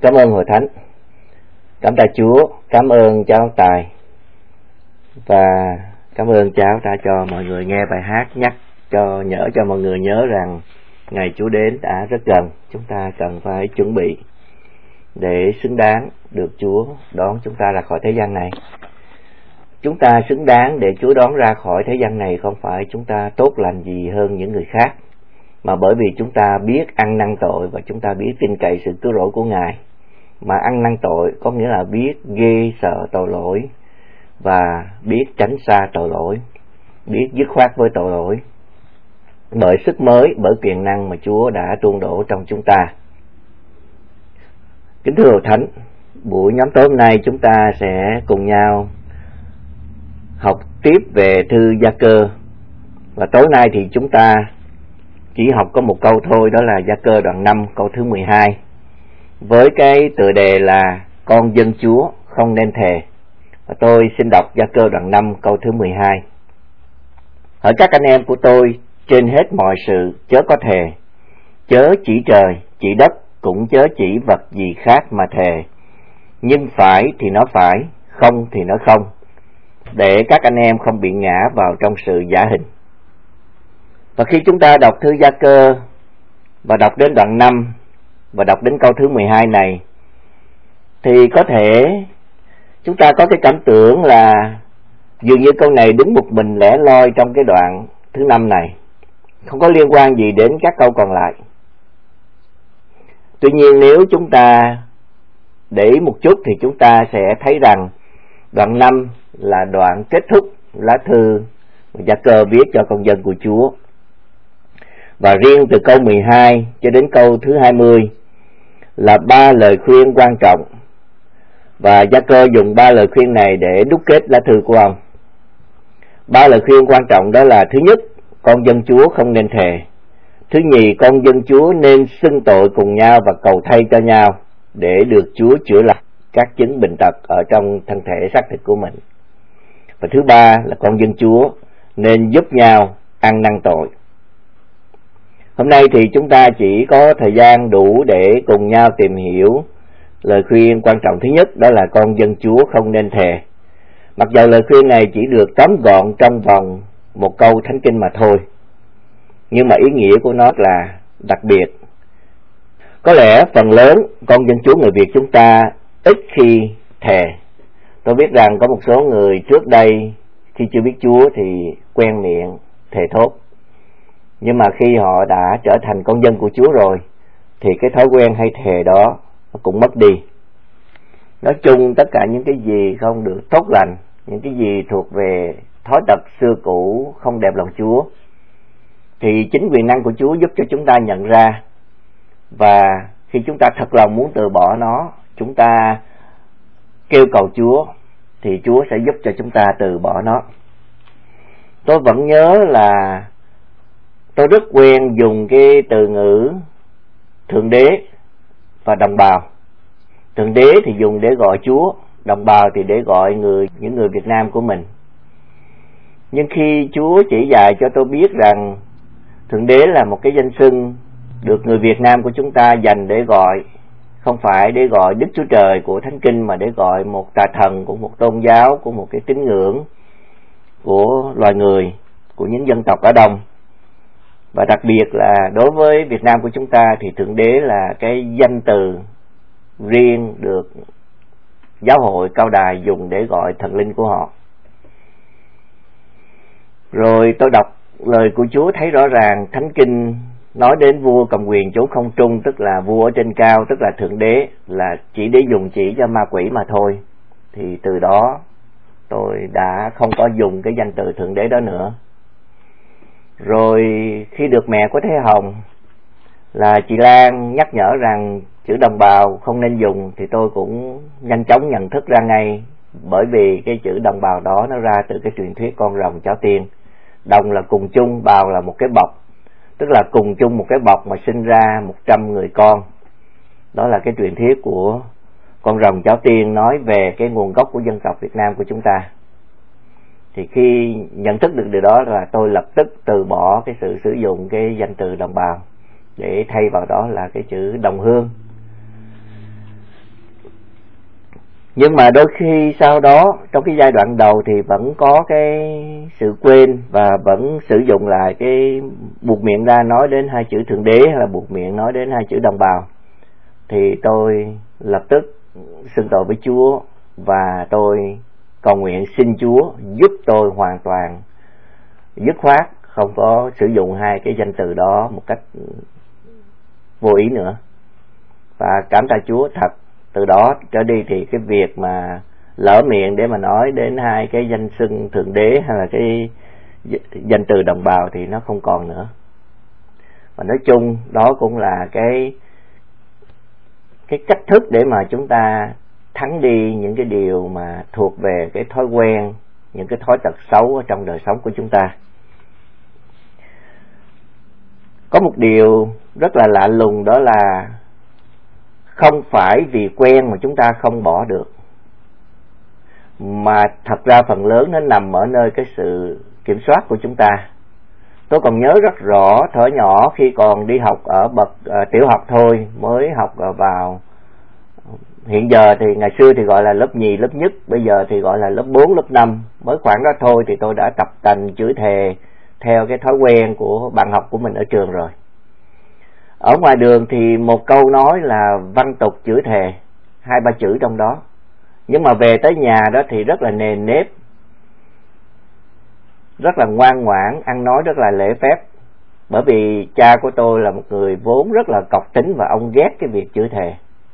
Cảm ơn Hội Thánh, cảm tạ Chúa, cảm ơn cháu Tài và cảm ơn cháu đã cho mọi người nghe bài hát, nhớ cho mọi người nhớ rằng ngày Chúa đến đã rất gần. Chúng ta cần phải chuẩn bị để xứng đáng được Chúa đón chúng ta ra khỏi thế gian này. Chúng ta xứng đáng để Chúa đón ra khỏi thế gian này không phải chúng ta tốt lành gì hơn những người khác, mà bởi vì chúng ta biết ăn năn tội và chúng ta biết tin cậy sự cứu rỗi của Ngài. Mà ăn năn tội có nghĩa là biết ghê sợ tội lỗi và biết tránh xa tội lỗi, biết dứt khoát với tội lỗi bởi sức mới, bởi quyền năng mà Chúa đã tuôn đổ trong chúng ta. Kính thưa Hội Thánh, buổi nhóm tối hôm nay chúng ta sẽ cùng nhau học tiếp về thư Gia-cơ. Và tối nay thì chúng ta chỉ học có một câu thôi, đó là Gia-cơ đoạn 5 câu thứ 12, với cái tựa đề là con dân Chúa không nên thề. Và tôi xin đọc Gia-cơ đoạn 5 câu thứ 12. Hỡi các anh em của tôi, trên hết mọi sự chớ có thề, chớ chỉ trời, chỉ đất, cũng chớ chỉ vật gì khác mà thề, nhưng phải thì nó phải, không thì nó không, để các anh em không bị ngã vào trong sự giả hình. Và khi chúng ta đọc thư Gia-cơ và đọc đến đoạn 5 và đọc đến câu thứ 12 này, thì có thể chúng ta có cái cảm tưởng là dường như câu này đứng một mình lẻ loi trong cái đoạn thứ 5 này, không có liên quan gì đến các câu còn lại. Tuy nhiên nếu chúng ta để ý một chút thì chúng ta sẽ thấy rằng đoạn 5 là đoạn kết thúc lá thư Gia-cơ viết cho con dân của Chúa. Và riêng từ câu 12 cho đến câu thứ 20 là 3 lời khuyên quan trọng. Và Gia-cơ dùng 3 lời khuyên này để đúc kết lá thư của ông. 3 lời khuyên quan trọng đó là: thứ nhất, con dân Chúa không nên thề; thứ nhì, con dân Chúa nên xưng tội cùng nhau và cầu thay cho nhau để được Chúa chữa lành các chứng bệnh tật ở trong thân thể xác thịt của mình; và thứ ba là con dân Chúa nên giúp nhau ăn năn tội. Hôm nay thì chúng ta chỉ có thời gian đủ để cùng nhau tìm hiểu lời khuyên quan trọng thứ nhất, đó là con dân Chúa không nên thề. Mặc dù lời khuyên này chỉ được tóm gọn trong vòng một câu thánh kinh mà thôi, nhưng mà ý nghĩa của nó là đặc biệt. Có lẽ phần lớn con dân Chúa người Việt chúng ta ít khi thề. Tôi biết rằng có một số người trước đây khi chưa biết Chúa thì quen miệng thề thốt, nhưng mà khi họ đã trở thành con dân của Chúa rồi thì cái thói quen hay thề đó nó cũng mất đi. Nói chung tất cả những cái gì không được tốt lành, những cái gì thuộc về thói tật xưa cũ không đẹp lòng Chúa, thì chính quyền năng của Chúa giúp cho chúng ta nhận ra. Và khi chúng ta thật lòng muốn từ bỏ nó, chúng ta kêu cầu Chúa, thì Chúa sẽ giúp cho chúng ta từ bỏ nó. Tôi vẫn nhớ là tôi rất quen dùng cái từ ngữ Thượng Đế và đồng bào. Thượng Đế thì dùng để gọi Chúa, đồng bào thì để gọi những người Việt Nam của mình. Nhưng khi Chúa chỉ dạy cho tôi biết rằng Thượng Đế là một cái danh xưng được người Việt Nam của chúng ta dành để gọi, không phải để gọi Đức Chúa Trời của Thánh Kinh, mà để gọi một tà thần của một tôn giáo, của một cái tín ngưỡng của loài người, của những dân tộc ở Đông. Và đặc biệt là đối với Việt Nam của chúng ta thì Thượng Đế là cái danh từ riêng được giáo hội Cao Đài dùng để gọi thần linh của họ. Rồi tôi đọc lời của Chúa thấy rõ ràng Thánh Kinh nói đến vua cầm quyền chốn không trung, tức là vua ở trên cao, tức là Thượng Đế, là chỉ để dùng chỉ cho ma quỷ mà thôi. Thì từ đó tôi đã không có dùng cái danh từ Thượng Đế đó nữa. Rồi khi được mẹ của Thế Hồng là chị Lan nhắc nhở rằng chữ đồng bào không nên dùng, thì tôi cũng nhanh chóng nhận thức ra ngay, bởi vì cái chữ đồng bào đó nó ra từ cái truyền thuyết con rồng cháu tiên. Đồng là cùng chung, bào là một cái bọc, tức là cùng chung một cái bọc mà sinh ra 100 người con. Đó là cái truyền thuyết của con rồng cháu tiên, nói về cái nguồn gốc của dân tộc Việt Nam của chúng ta. Thì khi nhận thức được điều đó là tôi lập tức từ bỏ cái sự sử dụng cái danh từ đồng bào, để thay vào đó là cái chữ đồng hương. Nhưng mà đôi khi sau đó trong cái giai đoạn đầu thì vẫn có cái sự quên và vẫn sử dụng lại cái buột miệng ra nói đến hai chữ Thượng Đế hay là buột miệng nói đến hai chữ đồng bào. Thì tôi lập tức xưng tội với Chúa và tôi cầu nguyện xin Chúa giúp tôi hoàn toàn dứt khoát không có sử dụng hai cái danh từ đó một cách vô ý nữa. Và cảm tạ Chúa thật, từ đó trở đi thì cái việc mà lỡ miệng để mà nói đến hai cái danh xưng Thượng Đế hay là cái danh từ đồng bào thì nó không còn nữa. Và nói chung đó cũng là cái cách thức để mà chúng ta thắng đi những cái điều mà thuộc về cái thói quen, những cái thói tật xấu ở trong đời sống của chúng ta. Có một điều rất là lạ lùng, đó là không phải vì quen mà chúng ta không bỏ được, mà thật ra phần lớn nó nằm ở nơi cái sự kiểm soát của chúng ta. Tôi còn nhớ rất rõ thuở nhỏ khi còn đi học ở bậc tiểu học thôi, mới học vào, hiện giờ thì ngày xưa thì gọi là lớp nhì, lớp nhất, bây giờ thì gọi là lớp 4, lớp 5, mới khoảng đó thôi thì tôi đã tập tành chửi thề theo cái thói quen của bạn học của mình ở trường rồi. Ở ngoài đường thì một câu nói là văn tục chửi thề, 2-3 chữ trong đó. Nhưng mà về tới nhà đó thì rất là nề nếp, rất là ngoan ngoãn, ăn nói rất là lễ phép. Bởi vì cha của tôi là một người vốn rất là cọc tính và ông ghét cái việc chửi thề.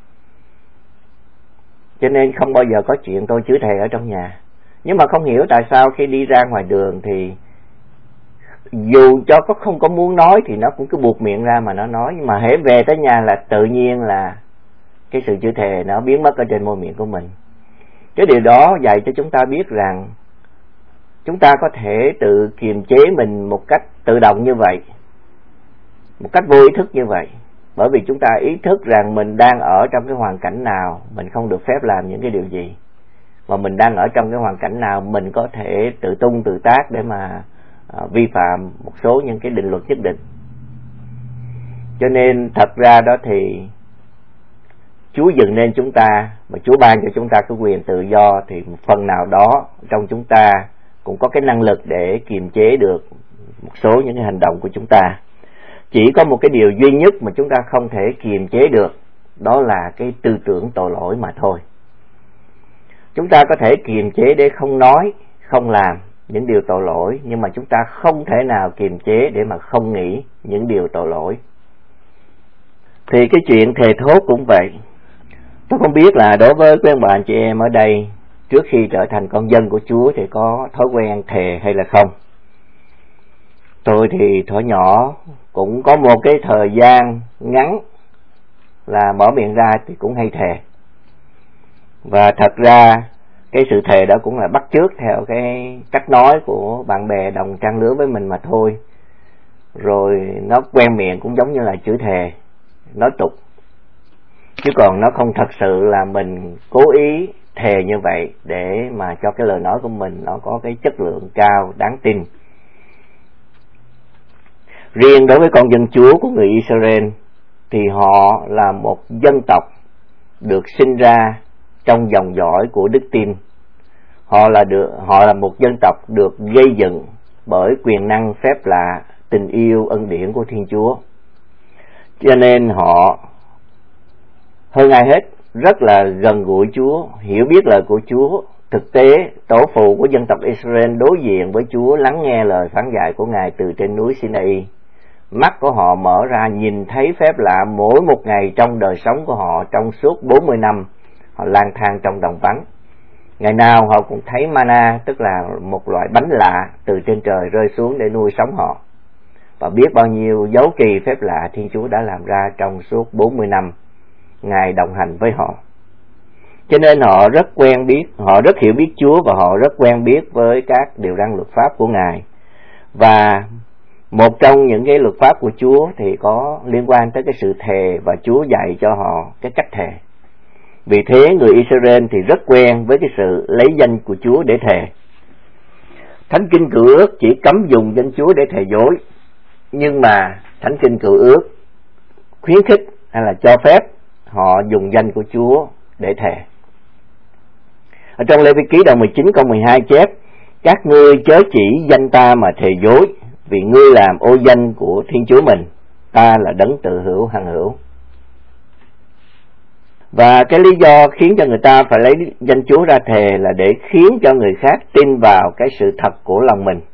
Cho nên không bao giờ có chuyện tôi chửi thề ở trong nhà. Nhưng mà không hiểu tại sao khi đi ra ngoài đường thì dù cho không có muốn nói thì nó cũng cứ buột miệng ra mà nó nói. Nhưng mà hễ về tới nhà là tự nhiên là cái sự chửi thề nó biến mất ở trên môi miệng của mình. Cái điều đó dạy cho chúng ta biết rằng chúng ta có thể tự kiềm chế mình một cách tự động như vậy, một cách vô ý thức như vậy. Bởi vì chúng ta ý thức rằng mình đang ở trong cái hoàn cảnh nào, mình không được phép làm những cái điều gì. Và mình đang ở trong cái hoàn cảnh nào, mình có thể tự tung tự tác để mà vi phạm một số những cái định luật nhất định. Cho nên thật ra đó thì Chúa dựng nên chúng ta và Chúa ban cho chúng ta cái quyền tự do, thì một phần nào đó trong chúng ta cũng có cái năng lực để kiềm chế được một số những cái hành động của chúng ta. Chỉ có một cái điều duy nhất mà chúng ta không thể kiềm chế được, đó là cái tư tưởng tội lỗi mà thôi. Chúng ta có thể kiềm chế để không nói, không làm những điều tội lỗi, nhưng mà chúng ta không thể nào kiềm chế để mà không nghĩ những điều tội lỗi. Thì cái chuyện thề thốt cũng vậy. Tôi không biết là đối với quý ông bà anh chị em ở đây, trước khi trở thành con dân của Chúa thì có thói quen thề hay là không. Tôi thì thuở nhỏ cũng có một cái thời gian ngắn là mở miệng ra thì cũng hay thề. Và thật ra cái sự thề đó cũng là bắt chước theo cái cách nói của bạn bè đồng trang lứa với mình mà thôi. Rồi nó quen miệng cũng giống như là chữ thề, nói tục. Chứ còn nó không thật sự là mình cố ý thề như vậy để mà cho cái lời nói của mình nó có cái chất lượng cao, đáng tin. Riêng đối với con dân Chúa của người Israel thì họ là một dân tộc được sinh ra trong dòng dõi của đức tin. Họ là một dân tộc được gây dựng bởi quyền năng phép lạ, tình yêu ân điển của Thiên Chúa. Cho nên họ hơn ai hết rất là gần gũi Chúa, hiểu biết lời của Chúa. Thực tế, tổ phụ của dân tộc Israel đối diện với Chúa, lắng nghe lời phán dạy của Ngài từ trên núi Sinai. Mắt của họ mở ra nhìn thấy phép lạ mỗi một ngày trong đời sống của họ. Trong suốt 40 năm họ lang thang trong đồng vắng, ngày nào họ cũng thấy mana, tức là một loại bánh lạ từ trên trời rơi xuống để nuôi sống họ. Và biết bao nhiêu dấu kỳ phép lạ Thiên Chúa đã làm ra trong suốt 40 năm Ngài đồng hành với họ. Cho nên họ rất quen biết, họ rất hiểu biết Chúa và họ rất quen biết với các điều răn luật pháp của Ngài. Và một trong những cái luật pháp của Chúa thì có liên quan tới cái sự thề, và Chúa dạy cho họ cái cách thề. Vì thế người Israel thì rất quen với cái sự lấy danh của Chúa để thề. Thánh Kinh Cựu Ước chỉ cấm dùng danh Chúa để thề dối, nhưng mà Thánh Kinh Cựu Ước khuyến khích hay là cho phép họ dùng danh của Chúa để thề. Ở trong Lê Vi Ký đoạn 19 câu 12 chép: các ngươi chớ chỉ danh ta mà thề dối, vì ngươi làm ô danh của Thiên Chúa mình, ta là đấng tự hữu hằng hữu. Và cái lý do khiến cho người ta phải lấy danh Chúa ra thề là để khiến cho người khác tin vào cái sự thật của lòng mình.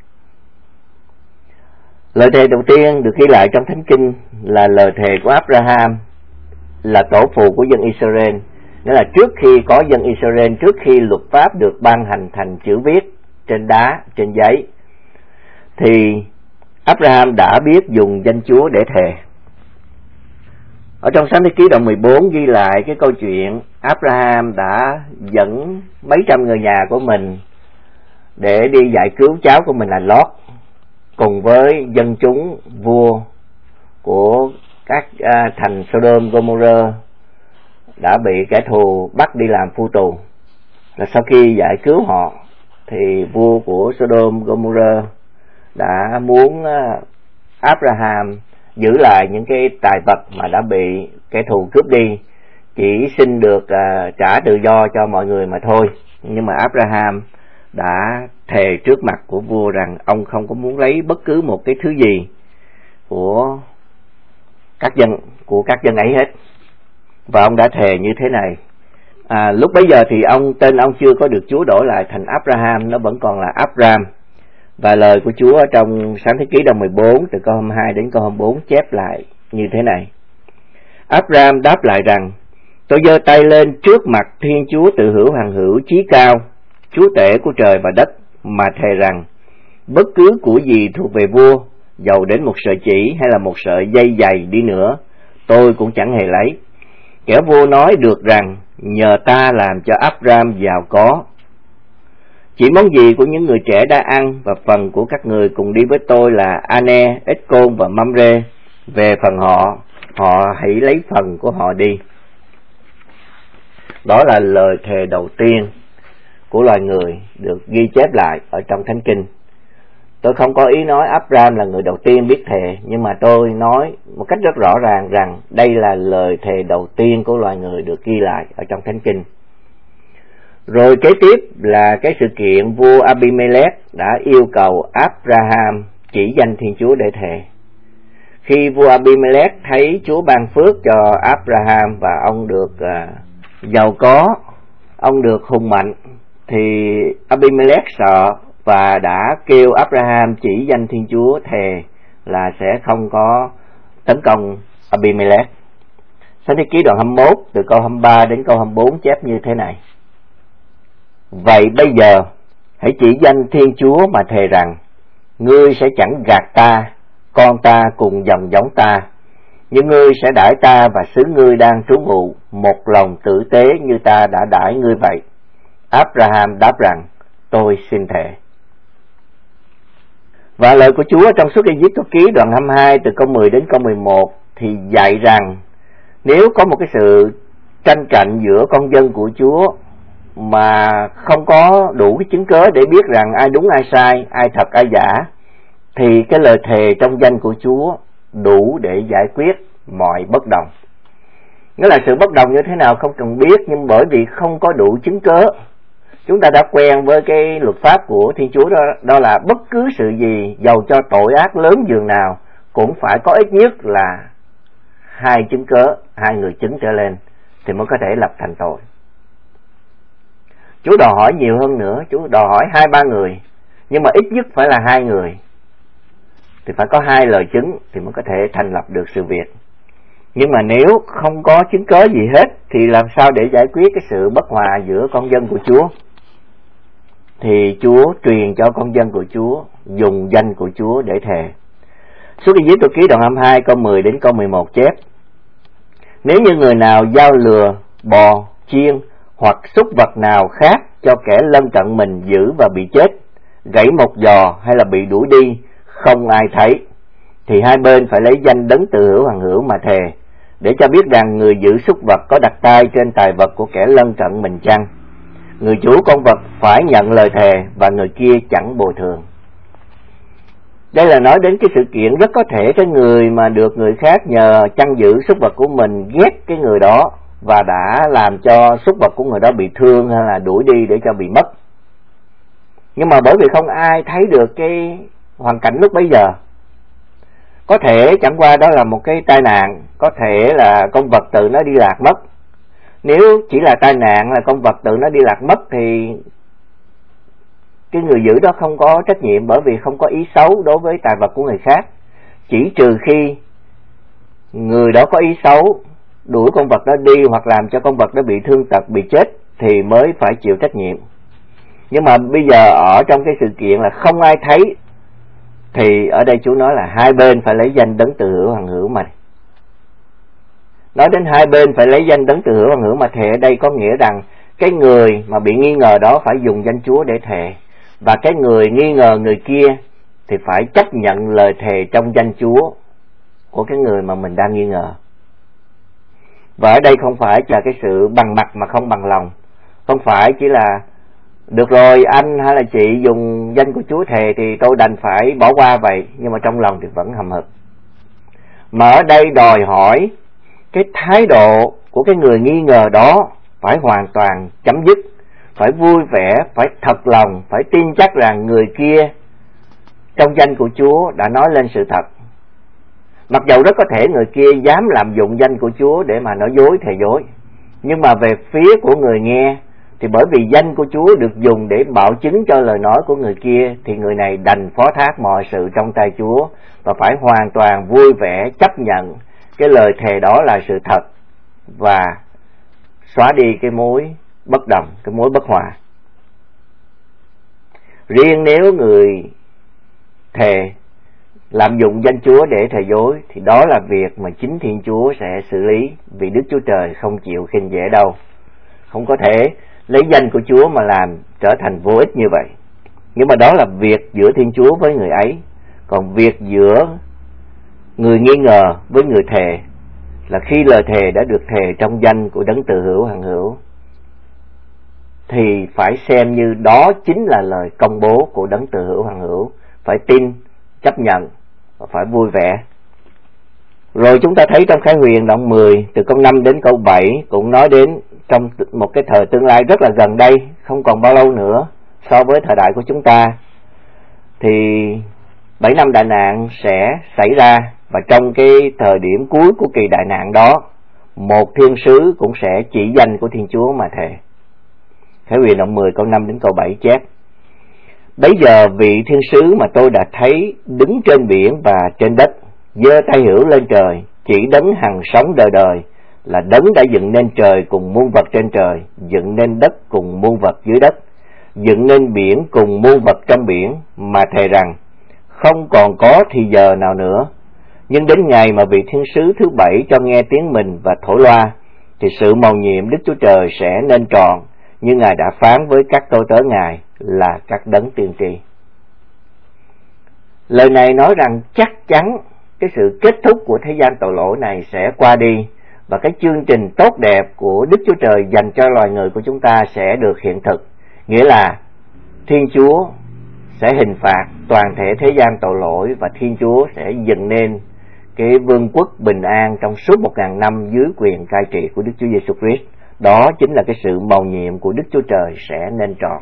Lời thề đầu tiên được ghi lại trong Thánh Kinh là lời thề của Abraham, là tổ phụ của dân Israel. Nghĩa là trước khi có dân Israel, trước khi luật pháp được ban hành thành chữ viết trên đá, trên giấy, thì Abraham đã biết dùng danh Chúa để thề. Ở trong Sáng Thế Ký đoạn 14 ghi lại cái câu chuyện Abraham đã dẫn mấy trăm người nhà của mình để đi giải cứu cháu của mình là Lót, cùng với dân chúng vua của các thành Sodom Gomorrah đã bị kẻ thù bắt đi làm phu tù. Và sau khi giải cứu họ thì vua của Sodom Gomorrah đã muốn Abraham giữ lại những cái tài vật mà đã bị kẻ thù cướp đi, chỉ xin được trả tự do cho mọi người mà thôi. Nhưng mà Abraham đã thề trước mặt của vua rằng ông không có muốn lấy bất cứ một cái thứ gì của các dân ấy hết. Và ông đã thề như thế này. Lúc bấy giờ thì tên ông chưa có được Chúa đổi lại thành Abraham, nó vẫn còn là Abram. Và lời của Chúa ở trong Sáng Thế Ký đoạn 14 từ câu 22 đến câu 24 chép lại như thế này: Abram đáp lại rằng: tôi giơ tay lên trước mặt Thiên Chúa tự hữu hằng hữu chí cao, Chúa tể của trời và đất, mà thề rằng bất cứ của gì thuộc về vua, dầu đến một sợi chỉ hay là một sợi dây dày đi nữa, tôi cũng chẳng hề lấy. Kẻo vua nói được rằng nhờ ta làm cho Abram giàu có. Chỉ món gì của những người trẻ đã ăn, và phần của các người cùng đi với tôi là Ane, Ết-côn và Mamre. Về phần họ hãy lấy phần của họ đi. Đó là lời thề đầu tiên của loài người được ghi chép lại ở trong Thánh Kinh. Tôi không có ý nói Abram là người đầu tiên biết thề, nhưng mà tôi nói một cách rất rõ ràng rằng đây là lời thề đầu tiên của loài người được ghi lại ở trong Thánh Kinh. Rồi kế tiếp là cái sự kiện vua Abimelech đã yêu cầu Abraham chỉ danh Thiên Chúa để thề. Khi vua Abimelech thấy Chúa ban phước cho Abraham và ông được giàu có, ông được hùng mạnh, thì Abimelech sợ và đã kêu Abraham chỉ danh Thiên Chúa thề là sẽ không có tấn công Abimelech. Sáng Thế Ký đoạn 21 từ câu 23 đến câu 24 chép như thế này: vậy bây giờ hãy chỉ danh Thiên Chúa mà thề rằng ngươi sẽ chẳng gạt ta, con ta cùng dòng giống ta, nhưng ngươi sẽ đãi ta và xứ ngươi đang trú ngụ một lòng tử tế như ta đã đãi ngươi vậy. Abraham đáp rằng tôi xin thề. Và lời của Chúa trong Xuất Ai-cập ký đoạn 22 từ câu 10 đến câu 11 thì dạy rằng nếu có một cái sự tranh cạnh giữa con dân của Chúa mà không có đủ cái chứng cớ để biết rằng ai đúng ai sai, ai thật ai giả, thì cái lời thề trong danh của Chúa đủ để giải quyết mọi bất đồng. Nghĩa là sự bất đồng như thế nào không cần biết, nhưng bởi vì không có đủ chứng cớ. Chúng ta đã quen với cái luật pháp của Thiên Chúa đó là bất cứ sự gì, dầu cho tội ác lớn dường nào, cũng phải có ít nhất là 2 chứng cớ, 2 người chứng trở lên thì mới có thể lập thành tội. Chúa đòi hỏi nhiều hơn nữa, Chúa đòi hỏi 2-3 người, nhưng mà ít nhất phải là 2 người, thì phải có 2 lời chứng thì mới có thể thành lập được sự việc. Nhưng mà nếu không có chứng cớ gì hết thì làm sao để giải quyết cái sự bất hòa giữa con dân của Chúa? Thì Chúa truyền cho con dân của Chúa dùng danh của Chúa để thề. Xuất Ai-cập ký đoạn 22 câu 10 đến câu 11 chép: nếu như người nào giao lừa, bò, chiên hoặc súc vật nào khác cho kẻ lân cận mình giữ và bị chết, gãy một giò hay là bị đuổi đi, không ai thấy, thì hai bên phải lấy danh đấng tự hữu hằng hữu mà thề, để cho biết rằng người giữ súc vật có đặt tay trên tài vật của kẻ lân cận mình chăng. Người chủ con vật phải nhận lời thề và người kia chẳng bồi thường. Đây là nói đến cái sự kiện rất có thể cái người mà được người khác nhờ chăn giữ súc vật của mình ghét cái người đó, và đã làm cho súc vật của người đó bị thương hay là đuổi đi để cho bị mất. Nhưng mà bởi vì không ai thấy được cái hoàn cảnh lúc bấy giờ, có thể chẳng qua đó là một cái tai nạn, có thể là con vật tự nó đi lạc mất. Nếu chỉ là tai nạn, là con vật tự nó đi lạc mất thì cái người giữ đó không có trách nhiệm, bởi vì không có ý xấu đối với tài vật của người khác. Chỉ trừ khi người đó có ý xấu đuổi con vật đó đi hoặc làm cho con vật đó bị thương tật, bị chết thì mới phải chịu trách nhiệm. Nhưng mà bây giờ ở trong cái sự kiện là không ai thấy, thì ở đây Chúa nói là hai bên phải lấy danh đấng từ hữu hằng hữu mà. Nói đến hai bên phải lấy danh đấng từ hữu hằng hữu mà thề, ở đây có nghĩa rằng cái người mà bị nghi ngờ đó phải dùng danh Chúa để thề, và cái người nghi ngờ người kia thì phải chấp nhận lời thề trong danh Chúa của cái người mà mình đang nghi ngờ. Và ở đây không phải là cái sự bằng mặt mà không bằng lòng, không phải chỉ là được rồi anh hay là chị dùng danh của Chúa thề thì tôi đành phải bỏ qua vậy, nhưng mà trong lòng thì vẫn hầm hực. Mà ở đây đòi hỏi cái thái độ của cái người nghi ngờ đó phải hoàn toàn chấm dứt, phải vui vẻ, phải thật lòng, phải tin chắc rằng người kia trong danh của Chúa đã nói lên sự thật. Mặc dầu rất có thể người kia dám lạm dụng danh của Chúa để mà nói dối, thề dối, nhưng mà về phía của người nghe thì bởi vì danh của Chúa được dùng để bảo chứng cho lời nói của người kia, thì người này đành phó thác mọi sự trong tay Chúa và phải hoàn toàn vui vẻ chấp nhận cái lời thề đó là sự thật và xóa đi cái mối bất đồng, cái mối bất hòa. Riêng nếu người thề lạm dụng danh Chúa để thề dối thì đó là việc mà chính Thiên Chúa sẽ xử lý, vì Đức Chúa Trời không chịu khinh dễ đâu. Không có thể lấy danh của Chúa mà làm trở thành vô ích như vậy. Nhưng mà đó là việc giữa Thiên Chúa với người ấy. Còn việc giữa người nghi ngờ với người thề là khi lời thề đã được thề trong danh của đấng từ hữu hằng hữu thì phải xem như đó chính là lời công bố của đấng từ hữu hằng hữu, phải tin, chấp nhận và phải vui vẻ. Rồi chúng ta thấy trong Khải Huyền đoạn 10 từ câu 5 đến câu 7 cũng nói đến trong một cái thời tương lai rất là gần đây, không còn bao lâu nữa so với thời đại của chúng ta, thì 7 năm đại nạn sẽ xảy ra, và trong cái thời điểm cuối của kỳ đại nạn đó, một thiên sứ cũng sẽ chỉ danh của Thiên Chúa mà thề. Khải Huyền đoạn 10 câu 5 đến câu 7 chép: Bấy giờ vị thiên sứ mà tôi đã thấy đứng trên biển và trên đất, giơ tay hữu lên trời, chỉ đấng hằng sống đời đời, là đấng đã dựng nên trời cùng muôn vật trên trời, dựng nên đất cùng muôn vật dưới đất, dựng nên biển cùng muôn vật trong biển, mà thề rằng không còn có thì giờ nào nữa. Nhưng đến ngày mà vị thiên sứ thứ 7 cho nghe tiếng mình và thổi loa, thì sự mầu nhiệm Đức Chúa Trời sẽ nên tròn, như Ngài đã phán với các tôi tớ Ngài là các đấng tiên tri. Lời này nói rằng chắc chắn cái sự kết thúc của thế gian tội lỗi này sẽ qua đi, và cái chương trình tốt đẹp của Đức Chúa Trời dành cho loài người của chúng ta sẽ được hiện thực. Nghĩa là Thiên Chúa sẽ hình phạt toàn thể thế gian tội lỗi, và Thiên Chúa sẽ dựng nên cái vương quốc bình an trong suốt 1000 năm dưới quyền cai trị của Đức Chúa Giêsu Christ. Đó chính là cái sự mầu nhiệm của Đức Chúa Trời sẽ nên tròn.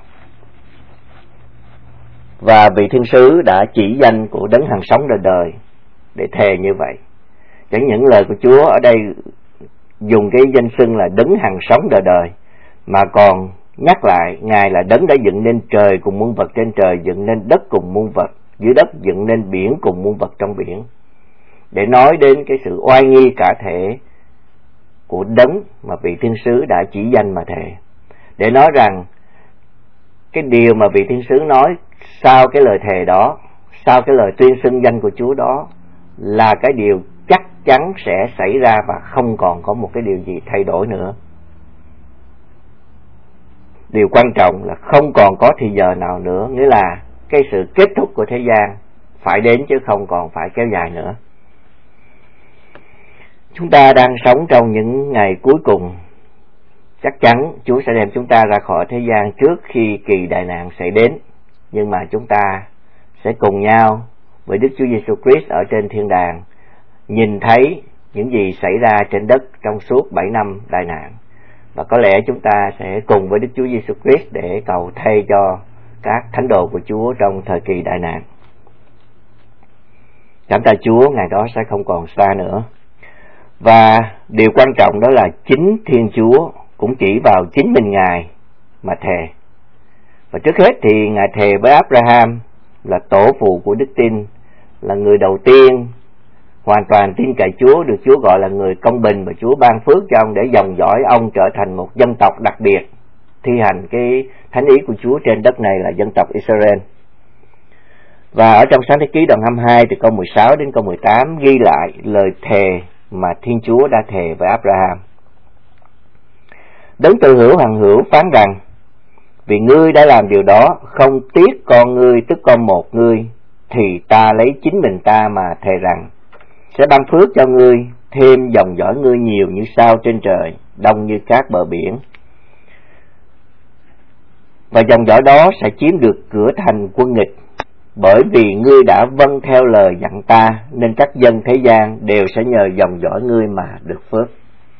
Và vị thiên sứ đã chỉ danh của đấng hằng sống đời đời để thề như vậy. Chẳng những lời của Chúa ở đây dùng cái danh xưng là đấng hằng sống đời đời, mà còn nhắc lại Ngài là đấng đã dựng nên trời cùng muôn vật trên trời, dựng nên đất cùng muôn vật dưới đất, dựng nên biển cùng muôn vật trong biển, để nói đến cái sự oai nghi cả thể của đấng mà vị thiên sứ đã chỉ danh mà thề, để nói rằng cái điều mà vị thiên sứ nói sau cái lời thề đó, sau cái lời tuyên xưng danh của Chúa đó, là cái điều chắc chắn sẽ xảy ra và không còn có một cái điều gì thay đổi nữa. Điều quan trọng là không còn có thì giờ nào nữa, nghĩa là cái sự kết thúc của thế gian phải đến chứ không còn phải kéo dài nữa. Chúng ta đang sống trong những ngày cuối cùng. Chắc chắn Chúa sẽ đem chúng ta ra khỏi thế gian trước khi kỳ đại nạn xảy đến, nhưng mà chúng ta sẽ cùng nhau với Đức Chúa Giêsu Christ ở trên thiên đàng, nhìn thấy những gì xảy ra trên đất trong suốt 7 năm đại nạn. Và có lẽ chúng ta sẽ cùng với Đức Chúa Giêsu Christ để cầu thay cho các thánh đồ của Chúa trong thời kỳ đại nạn. Cảm tạ Chúa, ngày đó sẽ không còn xa nữa. Và điều quan trọng đó là chính Thiên Chúa cũng chỉ vào chính mình Ngài mà thề. Và trước hết thì Ngài thề với Abraham là tổ phụ của đức tin, là người đầu tiên hoàn toàn tin cậy Chúa, được Chúa gọi là người công bình, và Chúa ban phước cho ông để dòng dõi ông trở thành một dân tộc đặc biệt, thi hành cái thánh ý của Chúa trên đất này là dân tộc Israel. Và ở trong Sáng Thế Ký đoạn 22 từ câu 16 đến câu 18 ghi lại lời thề mà Thiên Chúa đã thề với Abraham. Đấng tự hữu hằng hữu phán rằng: vì ngươi đã làm điều đó, không tiếc con ngươi tức con một ngươi, thì ta lấy chính mình ta mà thề rằng sẽ ban phước cho ngươi, thêm dòng dõi ngươi nhiều như sao trên trời, đông như cát bờ biển. Và dòng dõi đó sẽ chiếm được cửa thành quân nghịch, bởi vì ngươi đã vâng theo lời dặn ta, nên các dân thế gian đều sẽ nhờ dòng dõi ngươi mà được phước.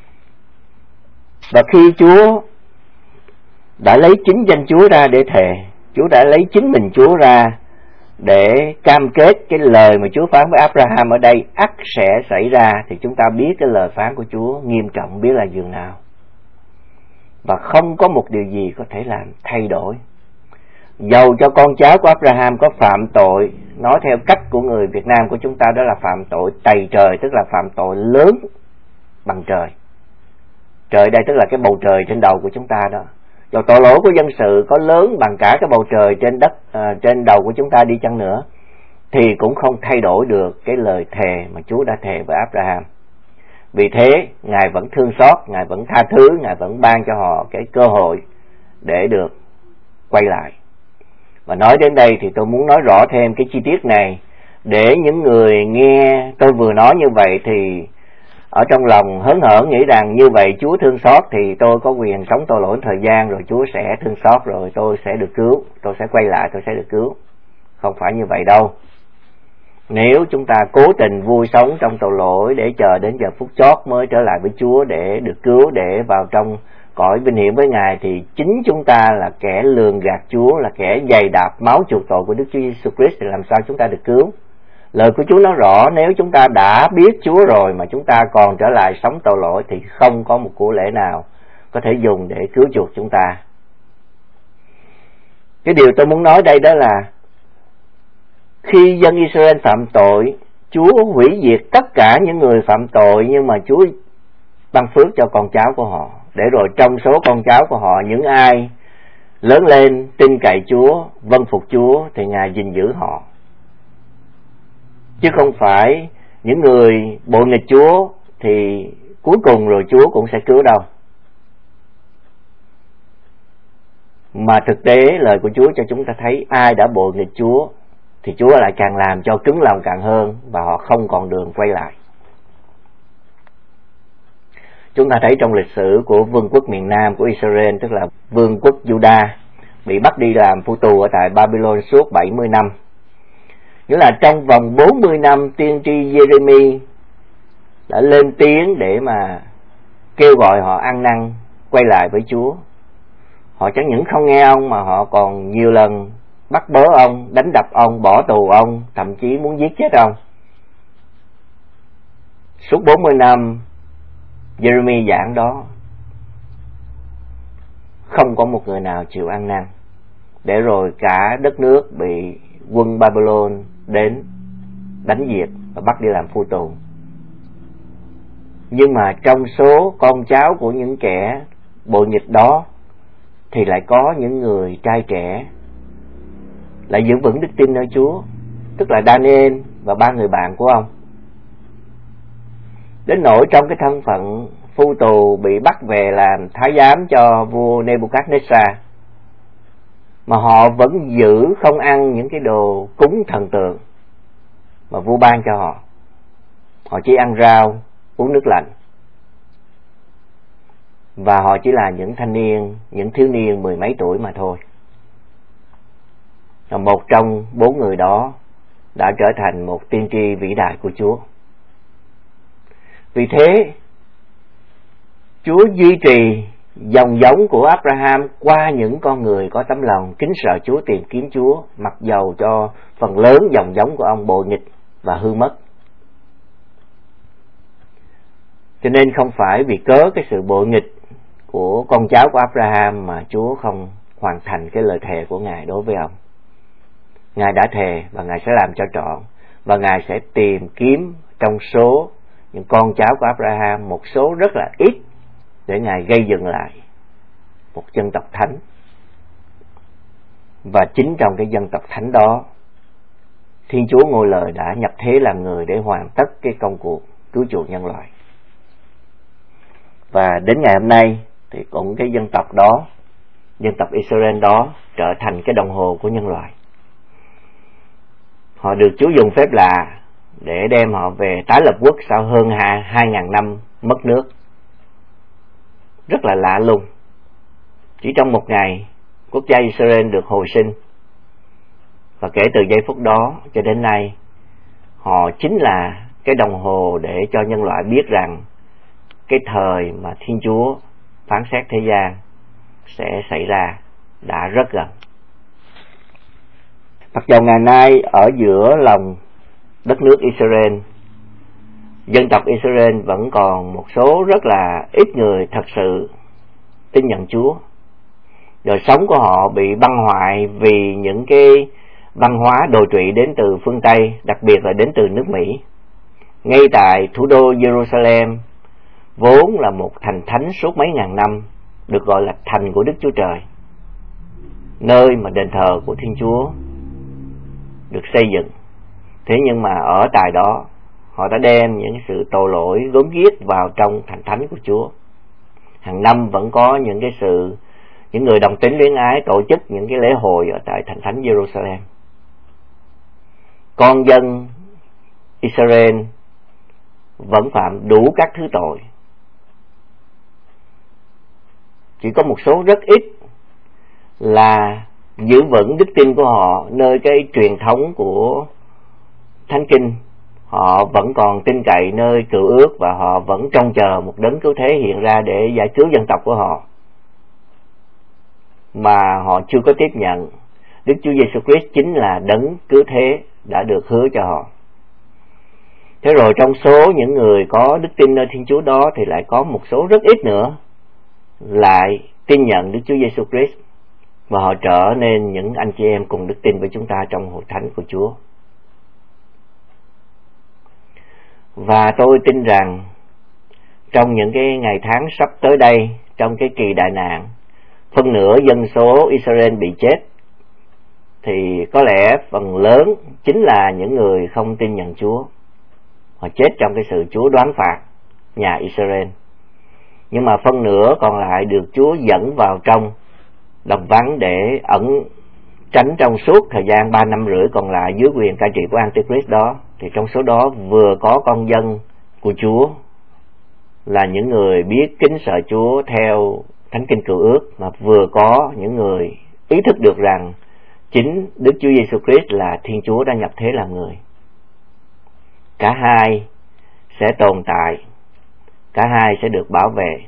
Và khi Chúa đã lấy chính danh Chúa ra để thề, Chúa đã lấy chính mình Chúa ra để cam kết cái lời mà Chúa phán với Abraham ở đây ắt sẽ xảy ra, thì chúng ta biết cái lời phán của Chúa nghiêm trọng biết là dường nào. Và không có một điều gì có thể làm thay đổi. Dầu cho con cháu của Abraham có phạm tội, nói theo cách của người Việt Nam của chúng ta đó là phạm tội tày trời, tức là phạm tội lớn bằng trời. Trời đây tức là cái bầu trời trên đầu của chúng ta đó. Dầu tội lỗi của dân sự có lớn bằng cả cái bầu trời trên đất, trên đầu của chúng ta đi chăng nữa, thì cũng không thay đổi được cái lời thề mà Chúa đã thề với Abraham. Vì thế Ngài vẫn thương xót, Ngài vẫn tha thứ, Ngài vẫn ban cho họ cái cơ hội để được quay lại. Và nói đến đây thì tôi muốn nói rõ thêm cái chi tiết này, để những người nghe tôi vừa nói như vậy thì ở trong lòng hớn hở nghĩ rằng như vậy Chúa thương xót thì tôi có quyền sống tội lỗi thời gian, rồi Chúa sẽ thương xót, rồi tôi sẽ được cứu, tôi sẽ quay lại, tôi sẽ được cứu. Không phải như vậy đâu. Nếu chúng ta cố tình vui sống trong tội lỗi để chờ đến giờ phút chót mới trở lại với Chúa để được cứu, để vào trong cõi vinh hiển với Ngài, thì chính chúng ta là kẻ lường gạt Chúa, là kẻ giày đạp máu chuộc tội của Đức Chúa Giêsu Christ, thì làm sao chúng ta được cứu? Lời của Chúa nói rõ, nếu chúng ta đã biết Chúa rồi mà chúng ta còn trở lại sống tội lỗi thì không có một của lễ nào có thể dùng để cứu chuộc chúng ta. Cái điều tôi muốn nói đây đó là khi dân Israel phạm tội, Chúa hủy diệt tất cả những người phạm tội, nhưng mà Chúa ban phước cho con cháu của họ, để rồi trong số con cháu của họ, những ai lớn lên tin cậy Chúa, vâng phục Chúa thì Ngài gìn giữ họ. Chứ không phải những người bội nghịch Chúa thì cuối cùng rồi Chúa cũng sẽ cứu đâu. Mà thực tế lời của Chúa cho chúng ta thấy ai đã bội nghịch Chúa thì Chúa lại càng làm cho cứng lòng càng hơn, và họ không còn đường quay lại. Chúng ta thấy trong lịch sử của vương quốc miền Nam của Israel, tức là vương quốc Juda, bị bắt đi làm phu tù ở tại Babylon suốt 70 năm. Nghĩa là trong vòng 40 năm tiên tri Jeremy đã lên tiếng để mà kêu gọi họ ăn năn quay lại với Chúa. Họ chẳng những không nghe ông mà họ còn nhiều lần bắt bớ ông, đánh đập ông, bỏ tù ông, thậm chí muốn giết chết ông. Suốt 40 năm Jeremy giảng đó, không có một người nào chịu ăn năn, để rồi cả đất nước bị quân Babylon đến đánh diệt và bắt đi làm phu tù. Nhưng mà trong số con cháu của những kẻ bội nghịch đó thì lại có những người trai trẻ lại giữ vững đức tin nơi Chúa, tức là Daniel và 3 người bạn của ông. Đến nỗi trong cái thân phận phu tù bị bắt về làm thái giám cho vua Nebuchadnezzar, mà họ vẫn giữ không ăn những cái đồ cúng thần tượng mà vua ban cho họ. Họ chỉ ăn rau, uống nước lạnh. Và họ chỉ là những thanh niên, những thiếu niên 10 mấy tuổi mà thôi. Và một trong 4 người đó đã trở thành một tiên tri vĩ đại của Chúa. Vì thế, Chúa duy trì dòng giống của Abraham qua những con người có tấm lòng kính sợ Chúa, tìm kiếm Chúa, mặc dầu cho phần lớn dòng giống của ông bội nghịch và hư mất. Cho nên không phải vì cớ cái sự bội nghịch của con cháu của Abraham mà Chúa không hoàn thành cái lời thề của Ngài đối với ông. Ngài đã thề và Ngài sẽ làm cho trọn, và Ngài sẽ tìm kiếm trong số những con cháu của Abraham một số rất là ít để Ngài gây dựng lại một dân tộc thánh. Và chính trong cái dân tộc thánh đó, Thiên Chúa ngôi lời đã nhập thế làm người để hoàn tất cái công cuộc cứu chuộc nhân loại. Và đến ngày hôm nay thì cũng cái dân tộc đó, dân tộc Israel đó trở thành cái đồng hồ của nhân loại. Họ được Chúa dùng phép lạ để đem họ về tái lập quốc sau hơn 2.000 năm mất nước. Rất là lạ lùng. Chỉ trong một ngày, quốc gia Israel được hồi sinh. Và kể từ giây phút đó cho đến nay, họ chính là cái đồng hồ để cho nhân loại biết rằng cái thời mà Thiên Chúa phán xét thế gian sẽ xảy ra đã rất gần. Mặc dầu ngày nay ở giữa lòng đất nước Israel, dân tộc Israel vẫn còn một số rất là ít người thật sự tin nhận Chúa. Đời sống của họ bị băng hoại vì những cái văn hóa đồi trụy đến từ phương Tây, đặc biệt là đến từ nước Mỹ. Ngay tại thủ đô Jerusalem, vốn là một thành thánh suốt mấy ngàn năm, được gọi là thành của Đức Chúa Trời, nơi mà đền thờ của Thiên Chúa được xây dựng. Thế nhưng mà ở tại đó, họ đã đem những sự tội lỗi gớm ghiếc vào trong thành thánh của Chúa. Hàng năm vẫn có những người đồng tính luyến ái tổ chức những cái lễ hội ở tại thành thánh Jerusalem. Con dân Israel vẫn phạm đủ các thứ tội. Chỉ có một số rất ít là giữ vững đức tin của họ nơi cái truyền thống của Thánh Kinh. Họ vẫn còn tin cậy nơi cựu ước và họ vẫn trông chờ một đấng cứu thế hiện ra để giải cứu dân tộc của họ, mà họ chưa có tiếp nhận Đức Chúa Giêsu Christ chính là đấng cứu thế đã được hứa cho họ. Thế rồi trong số những người có đức tin nơi Thiên Chúa đó thì lại có một số rất ít nữa lại tin nhận Đức Chúa Giêsu Christ, và họ trở nên những anh chị em cùng đức tin với chúng ta trong hội thánh của Chúa. Và tôi tin rằng trong những cái ngày tháng sắp tới đây, trong cái kỳ đại nạn, phân nửa dân số Israel bị chết, thì có lẽ phần lớn chính là những người không tin nhận Chúa. Họ chết trong cái sự Chúa đoán phạt nhà Israel. Nhưng mà phân nửa còn lại được Chúa dẫn vào trong đồng vắng để tránh trong suốt thời gian 3 năm rưỡi còn lại dưới quyền cai trị của Antichrist đó. Thì trong số đó vừa có con dân của Chúa là những người biết kính sợ Chúa theo Thánh Kinh Cựu Ước, mà vừa có những người ý thức được rằng chính Đức Chúa Giêsu Christ là Thiên Chúa đã nhập thế làm người. Cả hai sẽ tồn tại, cả hai sẽ được bảo vệ.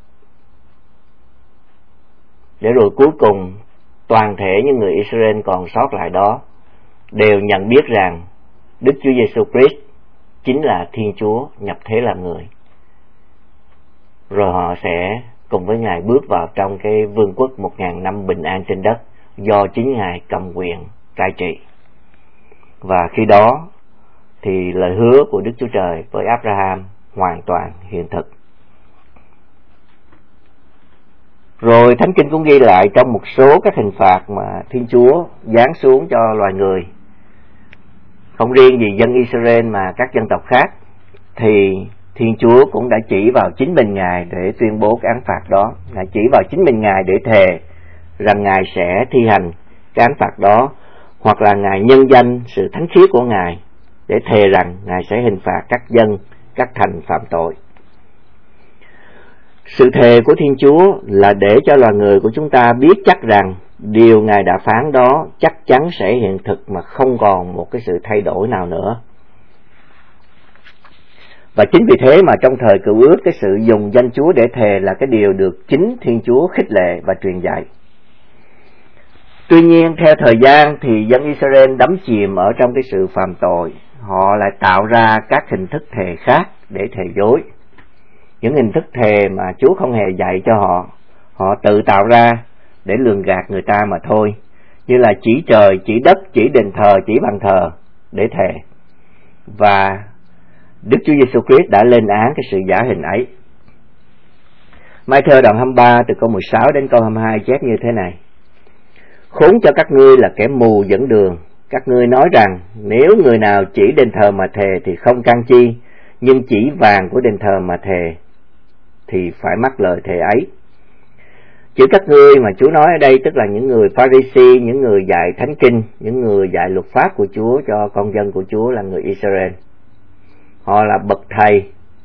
Để rồi cuối cùng toàn thể những người Israel còn sót lại đó đều nhận biết rằng Đức Chúa Giêsu Christ chính là Thiên Chúa nhập thế làm người. Rồi họ sẽ cùng với Ngài bước vào trong cái vương quốc 1.000 năm bình an trên đất do chính Ngài cầm quyền cai trị. Và khi đó thì lời hứa của Đức Chúa Trời với Abraham hoàn toàn hiện thực. Rồi Thánh Kinh cũng ghi lại trong một số các hình phạt mà Thiên Chúa giáng xuống cho loài người, không riêng gì dân Israel mà các dân tộc khác, thì Thiên Chúa cũng đã chỉ vào chính mình Ngài để tuyên bố cái án phạt đó. Ngài chỉ vào chính mình Ngài để thề rằng Ngài sẽ thi hành cái án phạt đó, hoặc là Ngài nhân danh sự thánh khiết của Ngài để thề rằng Ngài sẽ hình phạt các dân, các thành phạm tội. Sự thề của Thiên Chúa là để cho loài người của chúng ta biết chắc rằng điều Ngài đã phán đó chắc chắn sẽ hiện thực mà không còn một cái sự thay đổi nào nữa. Và chính vì thế mà trong thời Cựu Ước, cái sự dùng danh Chúa để thề là cái điều được chính Thiên Chúa khích lệ và truyền dạy. Tuy nhiên theo thời gian thì dân Israel đắm chìm ở trong cái sự phạm tội, họ lại tạo ra các hình thức thề khác để thề dối. Những hình thức thề mà Chúa không hề dạy cho họ, họ tự tạo ra để lường gạt người ta mà thôi, như là chỉ trời, chỉ đất, chỉ đền thờ, chỉ bàn thờ để thề. Và Đức Chúa Giêsu Christ đã lên án cái sự giả hình ấy. Mai thơ đoạn 23 từ câu 16 đến câu 22 chép như thế này: Khốn cho các ngươi là kẻ mù dẫn đường, các ngươi nói rằng nếu người nào chỉ đền thờ mà thề thì không can chi, nhưng chỉ vàng của đền thờ mà thề thì phải mắc lời thề ấy. Chữ các ngươi mà Chúa nói ở đây tức là những người Pha-ri-si, những người dạy thánh kinh, những người dạy luật pháp của Chúa cho con dân của Chúa là người Israel. Họ là bậc thầy,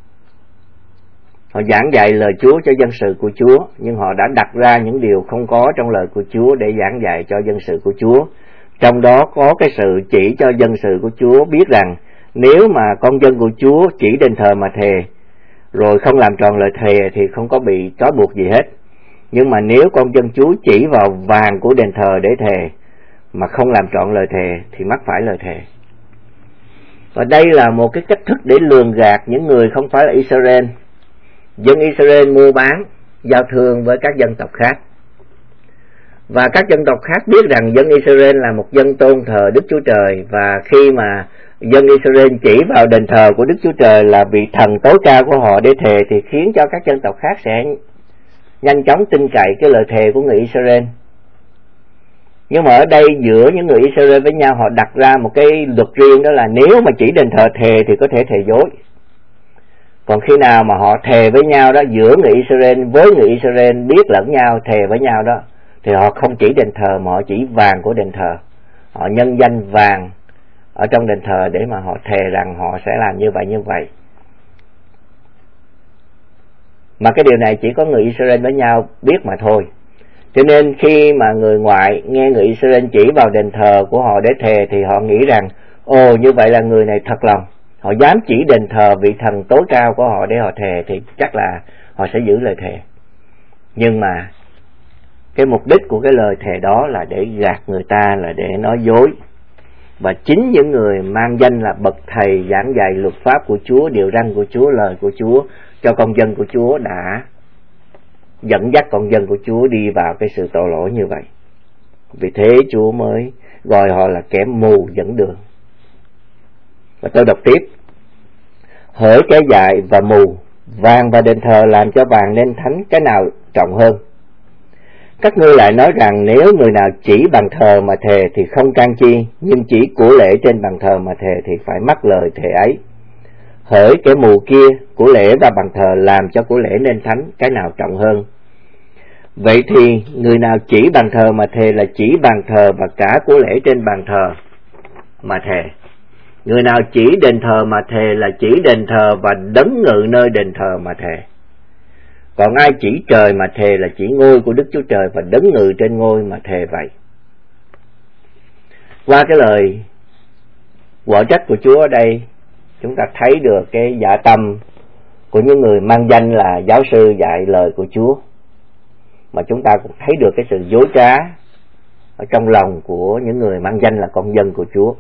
họ giảng dạy lời Chúa cho dân sự của Chúa, nhưng họ đã đặt ra những điều không có trong lời của Chúa để giảng dạy cho dân sự của Chúa. Trong đó có cái sự chỉ cho dân sự của Chúa biết rằng nếu mà con dân của Chúa chỉ đền thờ mà thề, rồi không làm tròn lời thề thì không có bị trói buộc gì hết. Nhưng mà nếu con dân Chúa chỉ vào vàng của đền thờ để thề mà không làm trọn lời thề thì mắc phải lời thề. Và đây là một cái cách thức để lường gạt những người không phải là Israel. Dân Israel mua bán, giao thương với các dân tộc khác. Và các dân tộc khác biết rằng dân Israel là một dân tôn thờ Đức Chúa Trời, và khi mà dân Israel chỉ vào đền thờ của Đức Chúa Trời là vị thần tối cao của họ để thề thì khiến cho các dân tộc khác sẽ nhanh chóng tin cậy cái lời thề của người Israel. Nhưng mà ở đây giữa những người Israel với nhau họ đặt ra một cái luật riêng, đó là nếu mà chỉ đền thờ thề thì có thể thề dối. Còn khi nào mà họ thề với nhau đó, giữa người Israel với người Israel biết lẫn nhau thề với nhau đó, thì họ không chỉ đền thờ mà họ chỉ vàng của đền thờ. Họ nhân danh vàng ở trong đền thờ để mà họ thề rằng họ sẽ làm như vậy. Mà cái điều này chỉ có người Israel với nhau biết mà thôi. Cho nên khi mà người ngoại nghe người Israel chỉ vào đền thờ của họ để thề thì họ nghĩ rằng ồ, như vậy là người này thật lòng, họ dám chỉ đền thờ vị thần tối cao của họ để họ thề thì chắc là họ sẽ giữ lời thề. Nhưng mà cái mục đích của cái lời thề đó là để gạt người ta, là để nói dối. Và chính những người mang danh là bậc thầy giảng dạy luật pháp của Chúa, điều răn của Chúa, lời của Chúa cho con dân của Chúa đã dẫn dắt con dân của Chúa đi vào cái sự tội lỗi như vậy. Vì thế Chúa mới gọi họ là kẻ mù dẫn đường. Và tôi đọc tiếp: Hỡi kẻ dại và mù, vàng và đền thờ làm cho vàng nên thánh, cái nào trọng hơn? Các ngươi lại nói rằng nếu người nào chỉ bàn thờ mà thề thì không can chi, nhưng chỉ của lễ trên bàn thờ mà thề thì phải mắc lời thề ấy. Hỡi kẻ mù kia, của lễ và bàn thờ làm cho của lễ nên thánh, cái nào trọng hơn? Vậy thì người nào chỉ bàn thờ mà thề là chỉ bàn thờ và cả của lễ trên bàn thờ mà thề. Người nào chỉ đền thờ mà thề là chỉ đền thờ và đấng ngự nơi đền thờ mà thề. Còn ai chỉ trời mà thề là chỉ ngôi của Đức Chúa Trời và đấng ngự trên ngôi mà thề vậy. Qua cái lời quở trách của Chúa ở đây, chúng ta thấy được cái dạ tâm của những người mang danh là giáo sư dạy lời của Chúa. Mà chúng ta cũng thấy được cái sự dối trá ở trong lòng của những người mang danh là con dân của Chúa.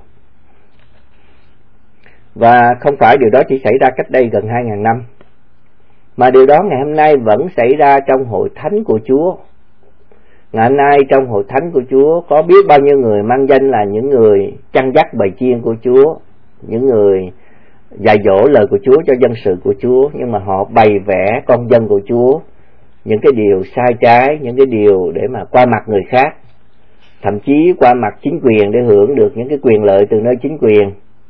Và không phải điều đó chỉ xảy ra cách đây gần 2.000 năm, mà điều đó ngày hôm nay vẫn xảy ra trong hội thánh của Chúa. Ngày hôm nay trong hội thánh của Chúa có biết bao nhiêu người mang danh là những người chăn dắt bầy chiên của Chúa, những người dạy dỗ lời của Chúa cho dân sự của Chúa, nhưng mà họ bày vẽ con dân của Chúa những cái điều sai trái, những cái điều để mà qua mặt người khác, thậm chí qua mặt chính quyền để hưởng được những cái quyền lợi từ nơi chính quyền.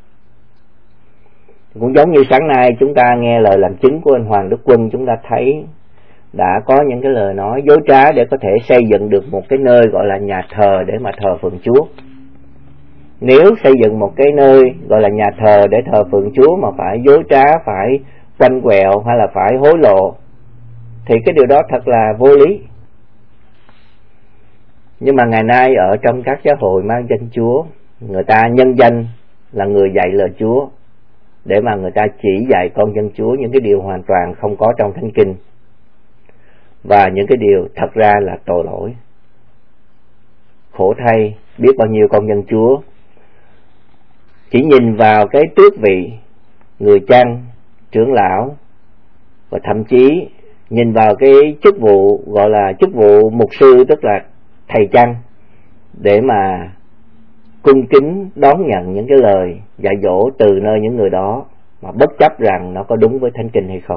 Cũng giống như sáng nay chúng ta nghe lời làm chứng của anh Hoàng Đức Quân, chúng ta thấy đã có những cái lời nói dối trá để có thể xây dựng được một cái nơi gọi là nhà thờ để mà thờ phượng Chúa. Nếu xây dựng một cái nơi gọi là nhà thờ để thờ phượng Chúa mà phải dối trá, phải quanh quẹo hay là phải hối lộ thì cái điều đó thật là vô lý. Nhưng mà ngày nay ở trong các giáo hội mang danh Chúa, người ta nhân danh là người dạy lời Chúa, để mà người ta chỉ dạy con dân Chúa những cái điều hoàn toàn không có trong Thánh Kinh, và những cái điều thật ra là tội lỗi. Khổ thay, biết bao nhiêu con dân Chúa chỉ nhìn vào cái tước vị người chăn, trưởng lão, và thậm chí nhìn vào cái chức vụ gọi là chức vụ mục sư, tức là thầy chăn, để mà cung kính đón nhận những cái lời dạy dỗ từ nơi những người đó, mà bất chấp rằng nó có đúng với Thánh Kinh hay không.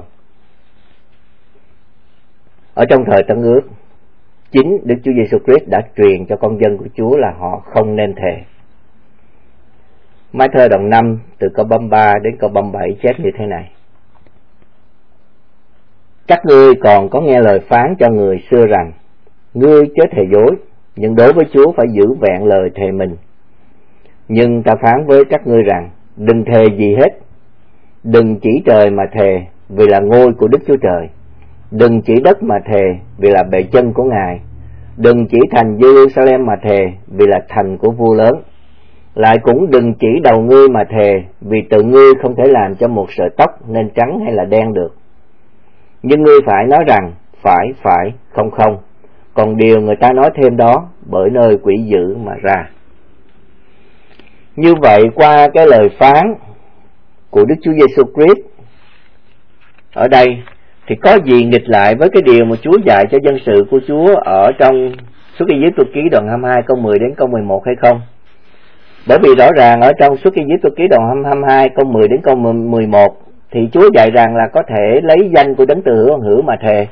Ở trong thời Tân Ước, chính Đức Chúa Giêsu Christ đã truyền cho con dân của Chúa là họ không nên thề. Mai-thơ đoạn 5 từ câu 33 đến câu 37 chép như thế này: Các ngươi còn có nghe lời phán cho người xưa rằng, ngươi chớ thề dối, nhưng đối với Chúa phải giữ vẹn lời thề mình. Nhưng ta phán với các ngươi rằng, đừng thề gì hết. Đừng chỉ trời mà thề, vì là ngôi của Đức Chúa Trời. Đừng chỉ đất mà thề, vì là bề chân của Ngài. Đừng chỉ thành Jerusalem mà thề, vì là thành của vua lớn. Lại cũng đừng chỉ đầu ngươi mà thề, vì tự ngươi không thể làm cho một sợi tóc nên trắng hay là đen được. Nhưng ngươi phải nói rằng, phải, không. Còn điều người ta nói thêm đó, bởi nơi quỷ dữ mà ra. Như vậy, qua cái lời phán của Đức Chúa Giêsu Christ ở đây, thì có gì nghịch lại với cái điều mà Chúa dạy cho dân sự của Chúa ở trong Xuất Ai Cập Ký đoạn 22 câu 10 đến câu 11 hay không? Bởi vì rõ ràng ở trong Xuất Ai Cập Ký đoạn 22 câu 10 đến câu 11 thì Chúa dạy rằng là có thể lấy danh của Đấng từ hữu mà thề.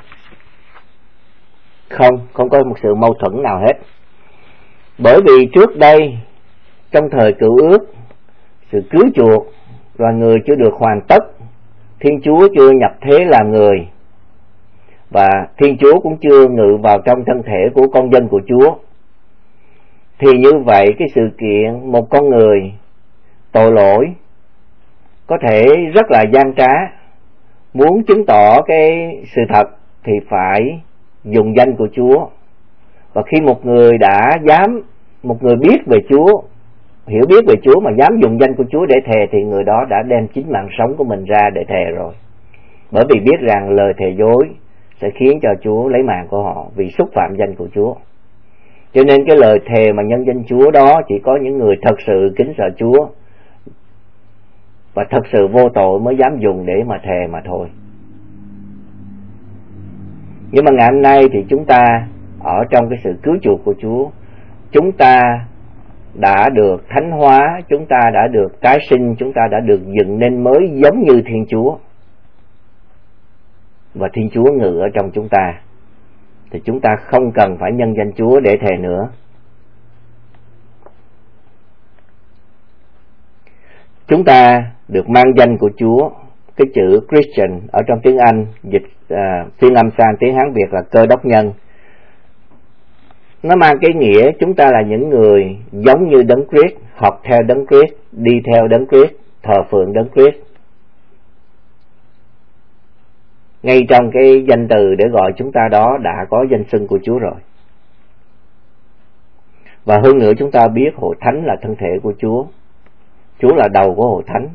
Không có một sự mâu thuẫn nào hết. Bởi vì trước đây, trong thời Cựu Ước, sự cứu chuộc loài người chưa được hoàn tất, Thiên Chúa chưa nhập thế làm người, và Thiên Chúa cũng chưa ngự vào trong thân thể của con dân của Chúa. Thì như vậy, cái sự kiện một con người tội lỗi có thể rất là gian trá, muốn chứng tỏ cái sự thật thì phải dùng danh của Chúa. Và khi một người biết về Chúa, hiểu biết về Chúa mà dám dùng danh của Chúa để thề, thì người đó đã đem chính mạng sống của mình ra để thề rồi. Bởi vì biết rằng lời thề dối sẽ khiến cho Chúa lấy mạng của họ vì xúc phạm danh của Chúa. Cho nên cái lời thề mà nhân danh Chúa đó chỉ có những người thật sự kính sợ Chúa và thật sự vô tội mới dám dùng để mà thề mà thôi. Nhưng mà ngày hôm nay thì chúng ta ở trong cái sự cứu chuộc của Chúa, chúng ta đã được thánh hóa, chúng ta đã được tái sinh, chúng ta đã được dựng nên mới giống như Thiên Chúa. Và Thiên Chúa ngự ở trong chúng ta, thì chúng ta không cần phải nhân danh Chúa để thề nữa. Chúng ta được mang danh của Chúa. Cái chữ Christian ở trong tiếng Anh dịch phiên âm sang tiếng Hán Việt là Cơ Đốc nhân. Nó mang cái nghĩa chúng ta là những người giống như Đấng Christ, học theo Đấng Christ, đi theo Đấng Christ, thờ phượng Đấng Christ. Ngay trong cái danh từ để gọi chúng ta đó đã có danh xưng của Chúa rồi. Và hơn nữa chúng ta biết hội thánh là thân thể của Chúa. Chúa là đầu của hội thánh.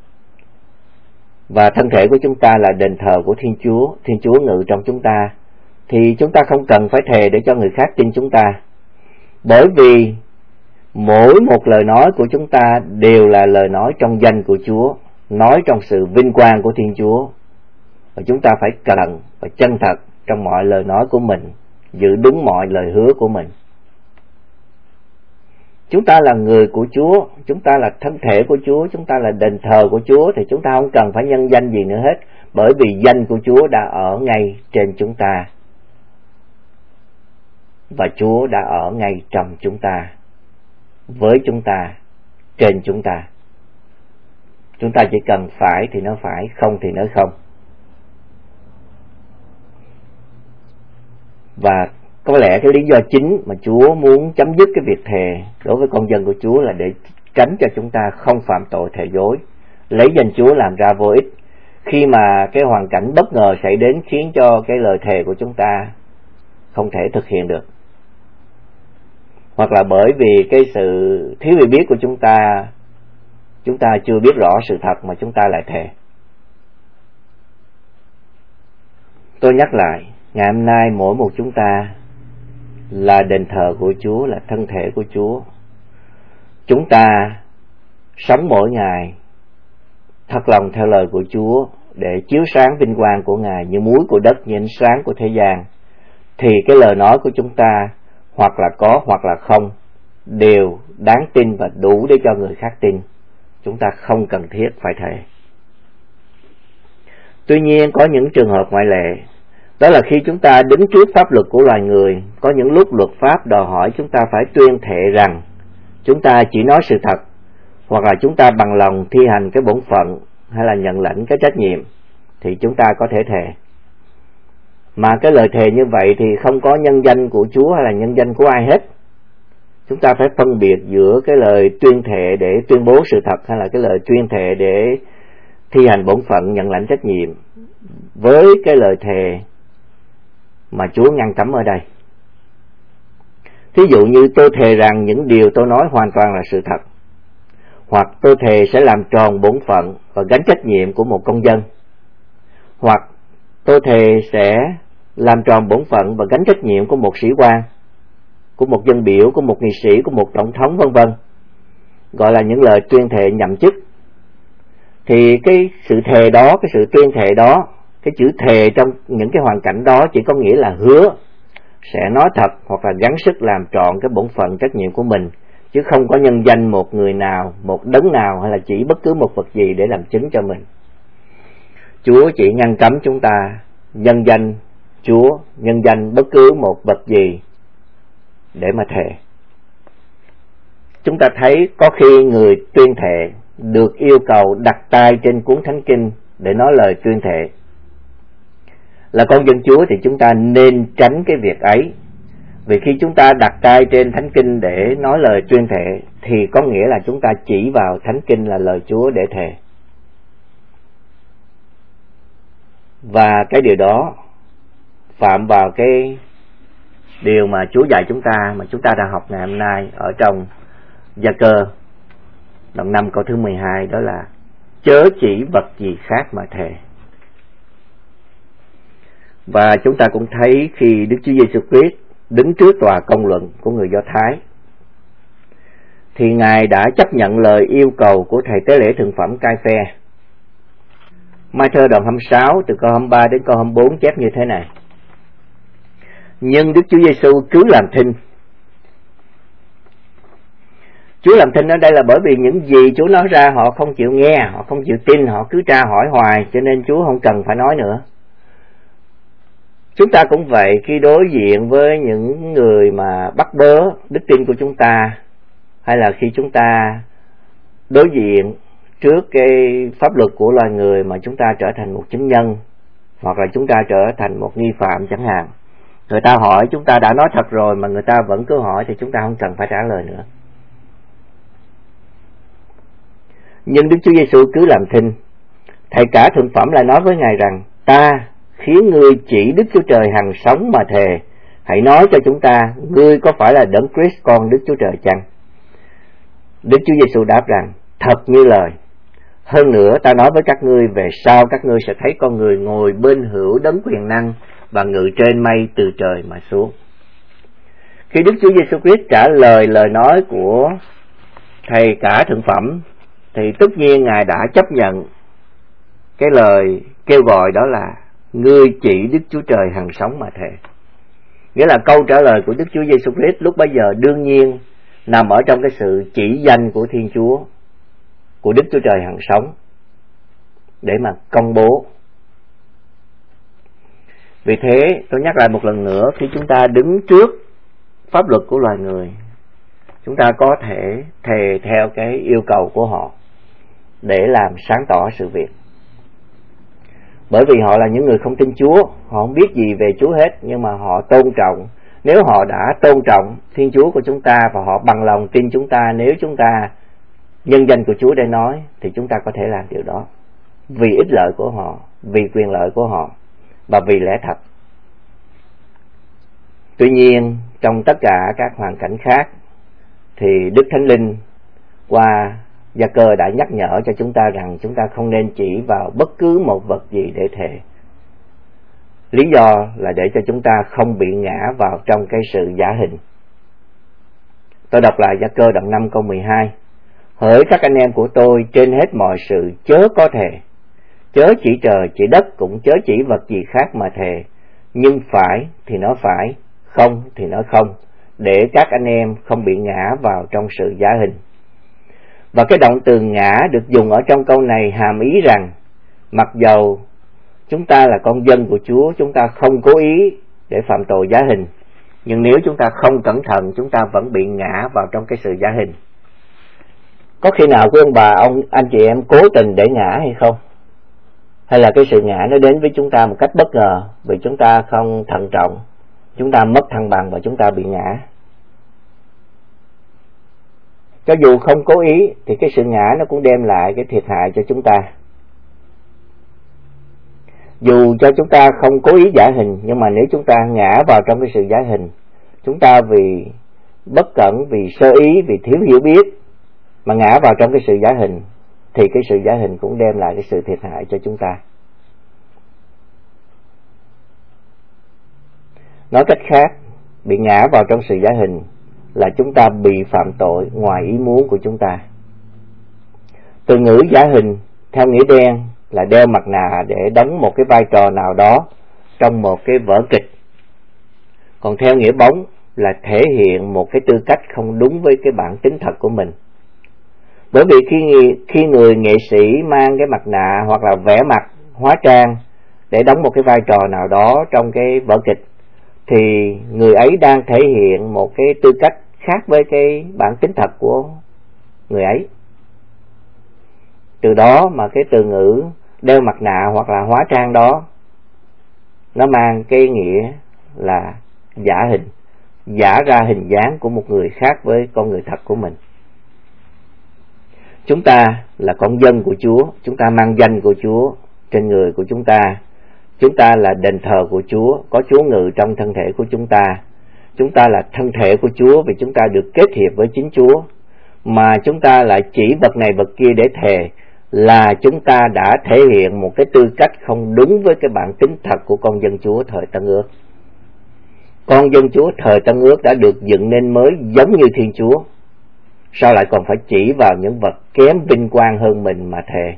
Và thân thể của chúng ta là đền thờ của Thiên Chúa. Thiên Chúa ngự trong chúng ta. Thì chúng ta không cần phải thề để cho người khác tin chúng ta. Bởi vì mỗi một lời nói của chúng ta đều là lời nói trong danh của Chúa, nói trong sự vinh quang của Thiên Chúa. Và chúng ta phải cần và chân thật trong mọi lời nói của mình, giữ đúng mọi lời hứa của mình. Chúng ta là người của Chúa, chúng ta là thân thể của Chúa, chúng ta là đền thờ của Chúa, thì chúng ta không cần phải nhân danh gì nữa hết, bởi vì danh của Chúa đã ở ngay trên chúng ta. Và Chúa đã ở ngay trong chúng ta, với chúng ta, trên chúng ta. Chúng ta chỉ cần phải thì nó phải, không thì nó không. Và có lẽ cái lý do chính mà Chúa muốn chấm dứt cái việc thề đối với con dân của Chúa là để tránh cho chúng ta không phạm tội thề dối, lấy danh Chúa làm ra vô ích khi mà cái hoàn cảnh bất ngờ xảy đến khiến cho cái lời thề của chúng ta không thể thực hiện được. Hoặc là bởi vì cái sự thiếu hiểu biết của chúng ta chúng ta chưa biết rõ sự thật mà chúng ta lại thề. Tôi nhắc lại, ngày hôm nay mỗi một chúng ta là đền thờ của Chúa, là thân thể của Chúa. Chúng ta sống mỗi ngày thật lòng theo lời của Chúa để chiếu sáng vinh quang của Ngài như muối của đất, như ánh sáng của thế gian, thì cái lời nói của chúng ta hoặc là có hoặc là không đều đáng tin và đủ để cho người khác tin. Chúng ta không cần thiết phải thề. Tuy nhiên có những trường hợp ngoại lệ, đó là khi chúng ta đứng trước pháp luật của loài người, có những lúc luật pháp đòi hỏi chúng ta phải tuyên thệ rằng chúng ta chỉ nói sự thật, hoặc là chúng ta bằng lòng thi hành cái bổn phận hay là nhận lãnh cái trách nhiệm, thì chúng ta có thể thề. Mà cái lời thề như vậy thì không có nhân danh của Chúa hay là nhân danh của ai hết. Chúng ta phải phân biệt giữa cái lời tuyên thệ để tuyên bố sự thật hay là cái lời tuyên thệ để thi hành bổn phận nhận lãnh trách nhiệm với cái lời thề mà Chúa ngăn cấm ở đây. Thí dụ như tôi thề rằng những điều tôi nói hoàn toàn là sự thật, hoặc tôi thề sẽ làm tròn bổn phận và gánh trách nhiệm của một công dân, hoặc tôi thề sẽ làm tròn bổn phận và gánh trách nhiệm của một sĩ quan, của một dân biểu, của một nghị sĩ, của một tổng thống vân vân, gọi là những lời tuyên thệ nhậm chức. Thì cái sự thề đó, cái sự tuyên thệ đó, cái chữ thề trong những cái hoàn cảnh đó chỉ có nghĩa là hứa sẽ nói thật hoặc là gắng sức làm trọn cái bổn phận trách nhiệm của mình, chứ không có nhân danh một người nào, một đấng nào hay là chỉ bất cứ một vật gì để làm chứng cho mình. Chúa chỉ ngăn cấm chúng ta nhân danh Chúa, nhân danh bất cứ một vật gì để mà thề. Chúng ta thấy có khi người tuyên thệ được yêu cầu đặt tay trên cuốn Thánh Kinh để nói lời tuyên thệ. Là con dân Chúa thì chúng ta nên tránh cái việc ấy, vì khi chúng ta đặt tay trên Thánh Kinh để nói lời tuyên thệ thì có nghĩa là chúng ta chỉ vào Thánh Kinh là lời Chúa để thề. Và cái điều đó phạm vào cái điều mà Chúa dạy chúng ta, mà chúng ta đã học ngày hôm nay ở trong Gia-cơ đoạn 5 câu thứ 12, đó là chớ chỉ vật gì khác mà thề. Và chúng ta cũng thấy khi Đức Chúa Giêsu Christ đứng trước tòa công luận của người Do Thái thì Ngài đã chấp nhận lời yêu cầu của thầy tế lễ thượng phẩm Cai-phê. Ma-thơ đoạn 26 từ câu 23 đến câu 24 chép như thế này: Nhưng Đức Chúa Giêsu cứ làm thinh. Chúa làm thinh ở đây là bởi vì những gì Chúa nói ra họ không chịu nghe, họ không chịu tin, họ cứ tra hỏi hoài, cho nên Chúa không cần phải nói nữa. Chúng ta cũng vậy, khi đối diện với những người mà bắt bớ đức tin của chúng ta, hay là khi chúng ta đối diện trước cái pháp luật của loài người mà chúng ta trở thành một chứng nhân, hoặc là chúng ta trở thành một nghi phạm chẳng hạn, người ta hỏi chúng ta đã nói thật rồi mà người ta vẫn cứ hỏi, thì chúng ta không cần phải trả lời nữa. Nhưng Đức Chúa Giêsu cứ làm thinh. Thầy cả thượng phẩm lại nói với Ngài rằng: Ta khiến ngươi chỉ Đức Chúa Trời hằng sống mà thề, hãy nói cho chúng ta, ngươi có phải là Đấng Christ con Đức Chúa Trời chăng? Đức Chúa Giêsu đáp rằng: Thật như lời. Hơn nữa ta nói với các ngươi, về sau các ngươi sẽ thấy con người ngồi bên hữu Đấng quyền năng và ngự trên mây từ trời mà xuống. Khi Đức Chúa Giêsu Christ trả lời lời nói của thầy cả thượng phẩm thì tất nhiên Ngài đã chấp nhận cái lời kêu gọi, đó là ngươi chỉ Đức Chúa Trời hằng sống mà thề. Nghĩa là câu trả lời của Đức Chúa Giêsu Christ lúc bấy giờ đương nhiên nằm ở trong cái sự chỉ danh của Thiên Chúa, của Đức Chúa Trời hằng sống để mà công bố. Vì thế tôi nhắc lại một lần nữa, khi chúng ta đứng trước pháp luật của loài người, chúng ta có thể thề theo cái yêu cầu của họ để làm sáng tỏ sự việc. Bởi vì họ là những người không tin Chúa, họ không biết gì về Chúa hết, nhưng mà họ tôn trọng. Nếu họ đã tôn trọng Thiên Chúa của chúng ta và họ bằng lòng tin chúng ta, nếu chúng ta nhân danh của Chúa để nói, thì chúng ta có thể làm điều đó vì ích lợi của họ, vì quyền lợi của họ và vì lẽ thật. Tuy nhiên trong tất cả các hoàn cảnh khác thì Đức Thánh Linh qua Gia Cơ đã nhắc nhở cho chúng ta rằng chúng ta không nên chỉ vào bất cứ một vật gì để thề. Lý do là để cho chúng ta không bị ngã vào trong cái sự giả hình. Tôi đọc lại Gia Cơ đoạn 5 câu 12. Hỡi các anh em của tôi, trên hết mọi sự chớ có thề, chớ chỉ trời chỉ đất, cũng chớ chỉ vật gì khác mà thề, nhưng phải thì nói phải, không thì nói không, để các anh em không bị ngã vào trong sự giả hình. Và cái động từ ngã được dùng ở trong câu này hàm ý rằng mặc dầu chúng ta là con dân của Chúa, chúng ta không cố ý để phạm tội giả hình, nhưng nếu chúng ta không cẩn thận, chúng ta vẫn bị ngã vào trong cái sự giả hình. Có khi nào quý ông bà, anh chị em cố tình để ngã hay không? Hay là cái sự ngã nó đến với chúng ta một cách bất ngờ vì chúng ta không thận trọng, chúng ta mất thăng bằng và chúng ta bị ngã? Cho dù không cố ý thì cái sự ngã nó cũng đem lại cái thiệt hại cho chúng ta. Dù cho chúng ta không cố ý giả hình, nhưng mà nếu chúng ta ngã vào trong cái sự giả hình, chúng ta vì bất cẩn, vì sơ ý, vì thiếu hiểu biết mà ngã vào trong cái sự giả hình, thì cái sự giả hình cũng đem lại cái sự thiệt hại cho chúng ta. Nói cách khác, bị ngã vào trong sự giả hình là chúng ta bị phạm tội ngoài ý muốn của chúng ta. Từ ngữ giả hình theo nghĩa đen là đeo mặt nạ để đóng một cái vai trò nào đó trong một cái vở kịch. Còn theo nghĩa bóng là thể hiện một cái tư cách không đúng với cái bản tính thật của mình. Bởi vì khi người nghệ sĩ mang cái mặt nạ hoặc là vẽ mặt, hóa trang để đóng một cái vai trò nào đó trong cái vở kịch, thì người ấy đang thể hiện một cái tư cách khác với cái bản tính thật của người ấy. Từ đó mà cái từ ngữ đeo mặt nạ hoặc là hóa trang đó nó mang cái nghĩa là giả hình, giả ra hình dáng của một người khác với con người thật của mình. Chúng ta là con dân của Chúa, chúng ta mang danh của Chúa trên người của chúng ta. Chúng ta là đền thờ của Chúa, có Chúa ngự trong thân thể của chúng ta. Chúng ta là thân thể của Chúa vì chúng ta được kết hiệp với chính Chúa. Mà chúng ta lại chỉ vật này vật kia để thề là chúng ta đã thể hiện một cái tư cách không đúng với cái bản tính thật của con dân Chúa thời Tân Ước. Con dân Chúa thời Tân Ước đã được dựng nên mới giống như Thiên Chúa, sao lại còn phải chỉ vào những vật kém vinh quang hơn mình mà thề?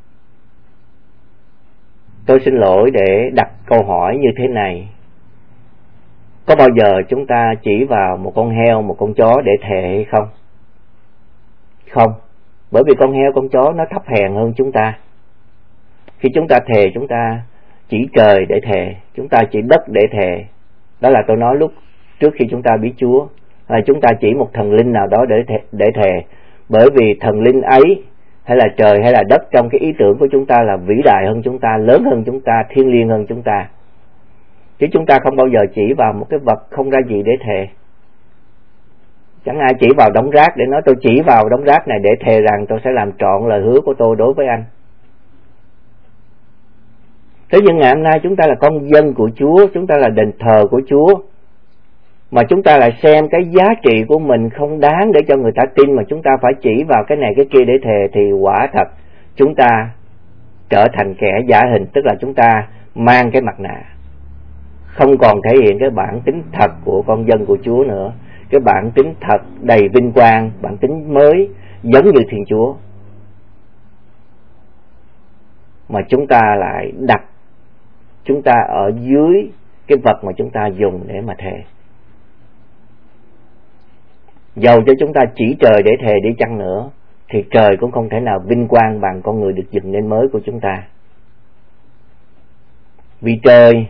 Tôi xin lỗi để đặt câu hỏi như thế này. Có bao giờ chúng ta chỉ vào một con heo, một con chó để thề hay không? Không, bởi vì con heo, con chó nó thấp hèn hơn chúng ta. Khi chúng ta thề, chúng ta chỉ trời để thề, chúng ta chỉ đất để thề. Đó là tôi nói lúc trước khi chúng ta biết Chúa. Chúng ta chỉ một thần linh nào đó để thề, bởi vì thần linh ấy hay là trời hay là đất trong cái ý tưởng của chúng ta là vĩ đại hơn chúng ta, lớn hơn chúng ta, thiêng liêng hơn chúng ta. Chứ chúng ta không bao giờ chỉ vào một cái vật không ra gì để thề. Chẳng ai chỉ vào đống rác để nói tôi chỉ vào đống rác này để thề rằng tôi sẽ làm trọn lời hứa của tôi đối với anh. Thế nhưng ngày hôm nay chúng ta là con dân của Chúa, chúng ta là đền thờ của Chúa, mà chúng ta lại xem cái giá trị của mình không đáng để cho người ta tin, mà chúng ta phải chỉ vào cái này cái kia để thề, thì quả thật chúng ta trở thành kẻ giả hình, tức là chúng ta mang cái mặt nạ, không còn thể hiện cái bản tính thật của con dân của Chúa nữa, cái bản tính thật đầy vinh quang, bản tính mới giống như Thiên Chúa, mà chúng ta lại đặt chúng ta ở dưới cái vật mà chúng ta dùng để mà thề. Dầu cho chúng ta chỉ trời để thề đi chăng nữa, thì trời cũng không thể nào vinh quang bằng con người được dựng nên mới của chúng ta. Vì trời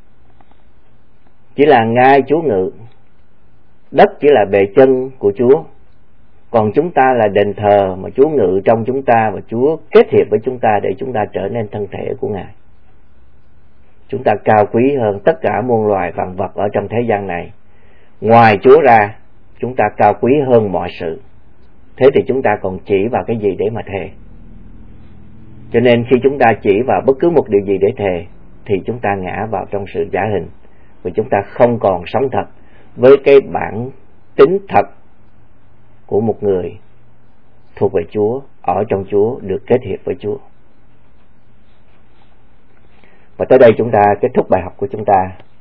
chỉ là ngai Chúa ngự, đất chỉ là bề chân của Chúa, còn chúng ta là đền thờ mà Chúa ngự trong chúng ta, và Chúa kết hiệp với chúng ta để chúng ta trở nên thân thể của Ngài. Chúng ta cao quý hơn tất cả muôn loài vạn vật ở trong thế gian này. Ngoài Chúa ra, chúng ta cao quý hơn mọi sự. Thế thì chúng ta còn chỉ vào cái gì để mà thề? Cho nên khi chúng ta chỉ vào bất cứ một điều gì để thề, thì chúng ta ngã vào trong sự giả hình, vì chúng ta không còn sống thật với cái bản tính thật của một người thuộc về Chúa, ở trong Chúa, được kết hiệp với Chúa. Và tới đây chúng ta kết thúc bài học của chúng ta.